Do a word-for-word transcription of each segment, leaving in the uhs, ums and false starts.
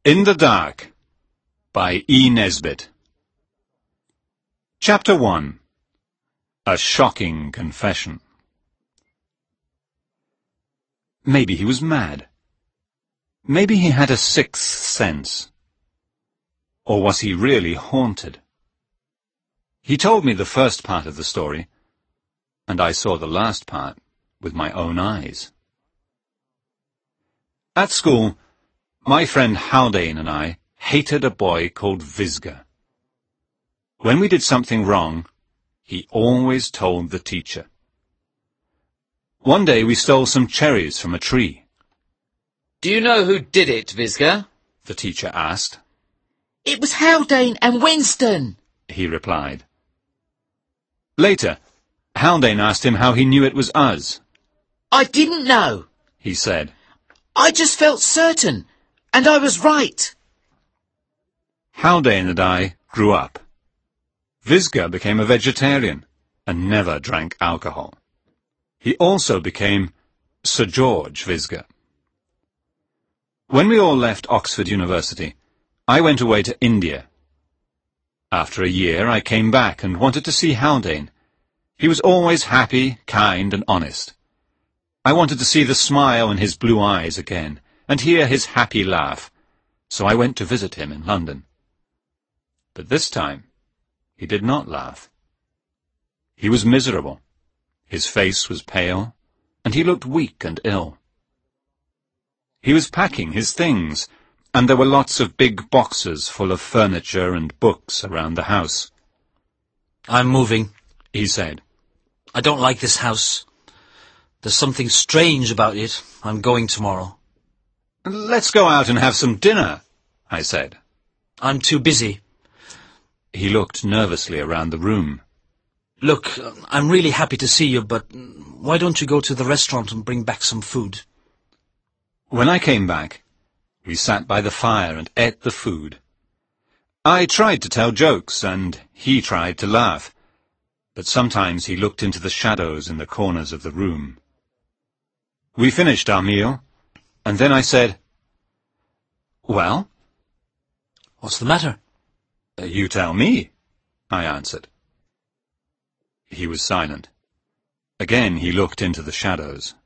In the Dark by E. Nesbit. Chapter one. A Shocking Confession. Maybe he was mad. Maybe he had a sixth sense. Or was he really haunted? He told me the first part of the story, and I saw the last part with my own eyes. At school, my friend Haldane and I hated a boy called Visger. When we did something wrong, he always told the teacher. One day we stole some cherries from a tree. Do you know who did it, Visger? The teacher asked. It was Haldane and Winston, he replied. Later, Haldane asked him how he knew it was us. I didn't know, he said. I just felt certain, and I was right. Haldane and I grew up. Visger became a vegetarian and never drank alcohol. He also became Sir George Visger. When we all left Oxford University, I went away to India. After a year, I came back and wanted to see Haldane. He was always happy, kind, and honest. I wanted to see the smile in his blue eyes again, and hear his happy laugh, so I went to visit him in London. But this time, he did not laugh. He was miserable. His face was pale, and he looked weak and ill. He was packing his things, and there were lots of big boxes full of furniture and books around the house. I'm moving, he said. I don't like this house. There's something strange about it. I'm going tomorrow. Let's go out and have some dinner, I said. I'm too busy. He looked nervously around the room. Look, I'm really happy to see you, but why don't you go to the restaurant and bring back some food? When I came back, we sat by the fire and ate the food. I tried to tell jokes, and he tried to laugh, but sometimes he looked into the shadows in the corners of the room. We finished our meal, and then I said, "Well?" What's the matter? "You tell me," I answered. He was silent. Again he looked into the shadows.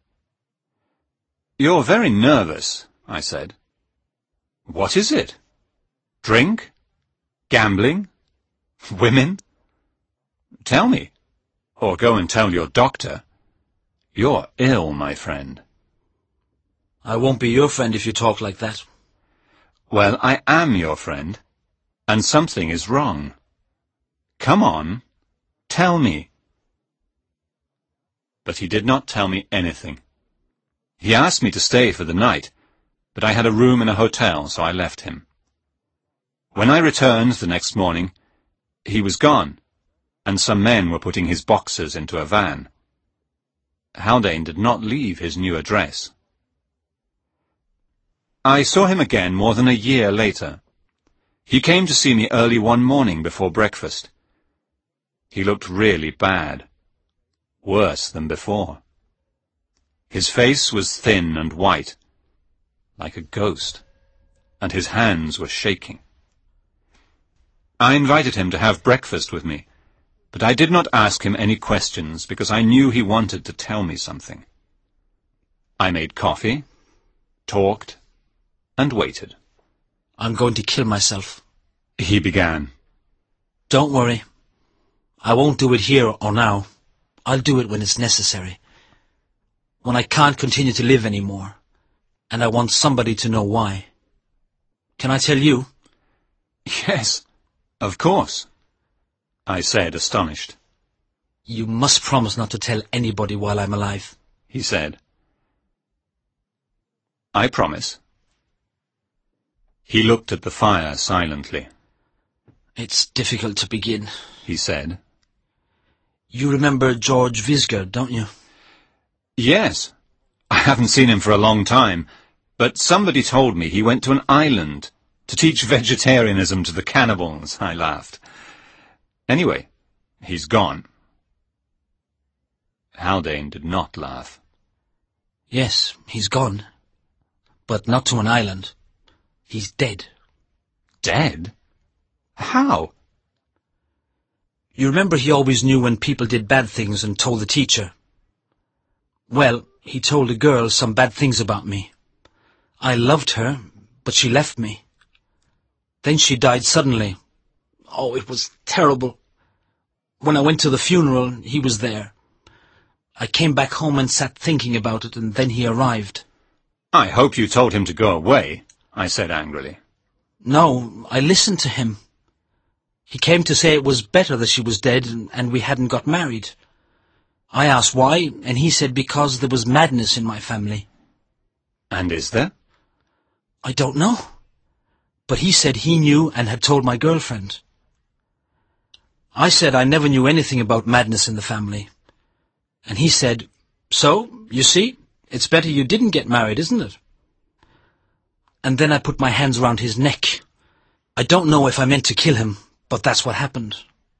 "You're very nervous," I said. "What is it? Drink? Gambling? Women? Tell me, or go and tell your doctor. You're ill, my friend." I won't be your friend if you talk like that. Well, I am your friend, and something is wrong. Come on, tell me. But he did not tell me anything. He asked me to stay for the night, but I had a room in a hotel, so I left him. When I returned the next morning, he was gone, and some men were putting his boxes into a van. Haldane did not leave his new address. I saw him again more than a year later. He came to see me early one morning before breakfast. He looked really bad, worse than before. His face was thin and white, like a ghost, and his hands were shaking. I invited him to have breakfast with me, but I did not ask him any questions because I knew he wanted to tell me something. I made coffee, talked, and waited. I'm going to kill myself, he began. Don't worry. I won't do it here or now. I'll do it when it's necessary. When I can't continue to live anymore, and I want somebody to know why. Can I tell you? Yes, of course, I said, astonished. You must promise not to tell anybody while I'm alive, he said. I promise. He looked at the fire silently. It's difficult to begin, he said. You remember George Visger, don't you? Yes. I haven't seen him for a long time, but somebody told me he went to an island to teach vegetarianism to the cannibals. I laughed. Anyway, he's gone. Haldane did not laugh. Yes, he's gone. But not to an island. He's dead. Dead? How? You remember he always knew when people did bad things and told the teacher? Well, he told a girl some bad things about me. I loved her, but she left me. Then she died suddenly. Oh, it was terrible. When I went to the funeral, he was there. I came back home and sat thinking about it, and then he arrived. I hope you told him to go away, I said angrily. No, I listened to him. He came to say it was better that she was dead and we hadn't got married. I asked why, and he said because there was madness in my family. And is there? I don't know. But he said he knew and had told my girlfriend. I said I never knew anything about madness in the family. And he said, so, you see, it's better you didn't get married, isn't it? And then I put my hands around his neck. I don't know if I meant to kill him, but that's what happened.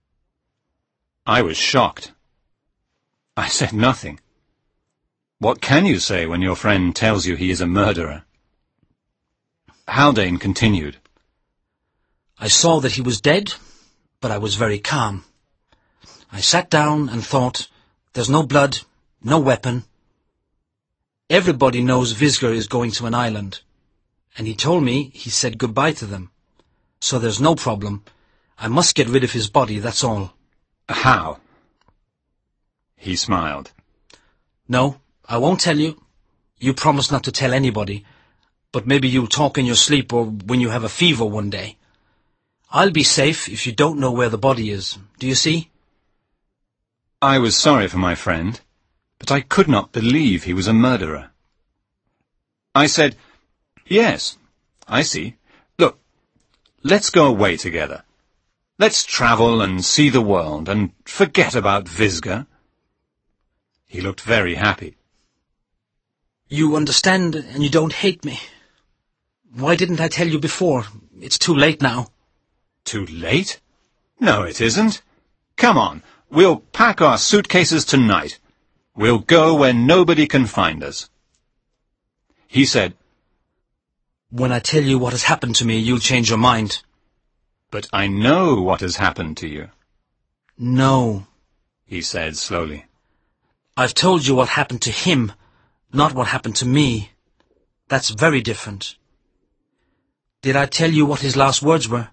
I was shocked. I said nothing. What can you say when your friend tells you he is a murderer? Haldane continued. I saw that he was dead, but I was very calm. I sat down and thought, there's no blood, no weapon. Everybody knows Visger is going to an island. And he told me he said goodbye to them. So there's no problem. I must get rid of his body, that's all. How? He smiled. No, I won't tell you. You promised not to tell anybody. But maybe you'll talk in your sleep or when you have a fever one day. I'll be safe if you don't know where the body is. Do you see? I was sorry for my friend, but I could not believe he was a murderer. I said, yes, I see. Look, let's go away together. Let's travel and see the world and forget about Visger. He looked very happy. You understand and you don't hate me. Why didn't I tell you before? It's too late now. Too late? No, it isn't. Come on, we'll pack our suitcases tonight. We'll go where nobody can find us. He said, when I tell you what has happened to me, you'll change your mind. But I know what has happened to you. No, he said slowly. I've told you what happened to him, not what happened to me. That's very different. Did I tell you what his last words were?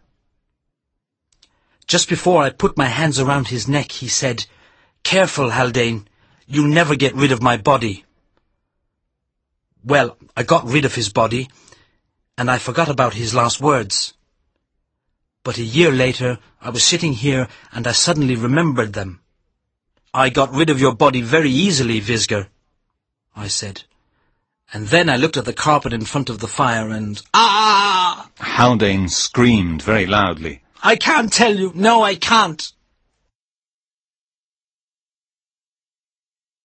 Just before I put my hands around his neck, he said, careful, Haldane, you'll never get rid of my body. Well, I got rid of his body, and I forgot about his last words. But a year later, I was sitting here, and I suddenly remembered them. I got rid of your body very easily, Visger, I said. And then I looked at the carpet in front of the fire, and ah! Haldane screamed very loudly. I can't tell you. No, I can't.